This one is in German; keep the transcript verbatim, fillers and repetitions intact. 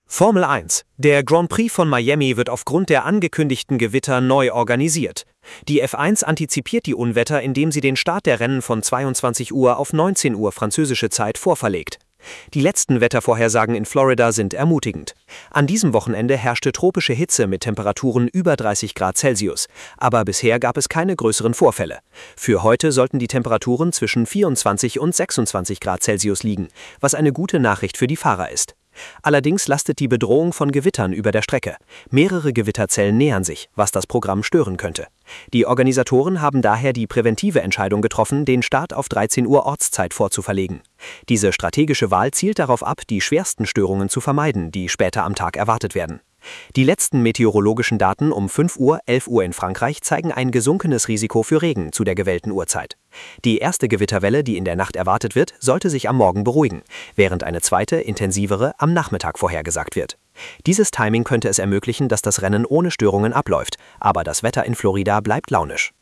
Formel eins. Der Grand Prix von Miami wird aufgrund der angekündigten Gewitter neu organisiert. Die F eins antizipiert die Unwetter, indem sie den Start der Rennen von zweiundzwanzig Uhr auf neunzehn Uhr französische Zeit vorverlegt. Die letzten Wettervorhersagen in Florida sind ermutigend. An diesem Wochenende herrschte tropische Hitze mit Temperaturen über dreißig Grad Celsius, aber bisher gab es keine größeren Vorfälle. Für heute sollten die Temperaturen zwischen vierundzwanzig und sechsundzwanzig Grad Celsius liegen, was eine gute Nachricht für die Fahrer ist. Allerdings lastet die Bedrohung von Gewittern über der Strecke. Mehrere Gewitterzellen nähern sich, was das Programm stören könnte. Die Organisatoren haben daher die präventive Entscheidung getroffen, den Start auf dreizehn Uhr Ortszeit vorzuverlegen. Diese strategische Wahl zielt darauf ab, die schwersten Störungen zu vermeiden, die später am Tag erwartet werden. Die letzten meteorologischen Daten um fünf Uhr, elf Uhr in Frankreich zeigen ein gesunkenes Risiko für Regen zu der gewählten Uhrzeit. Die erste Gewitterwelle, die in der Nacht erwartet wird, sollte sich am Morgen beruhigen, während eine zweite, intensivere am Nachmittag vorhergesagt wird. Dieses Timing könnte es ermöglichen, dass das Rennen ohne Störungen abläuft, aber das Wetter in Florida bleibt launisch.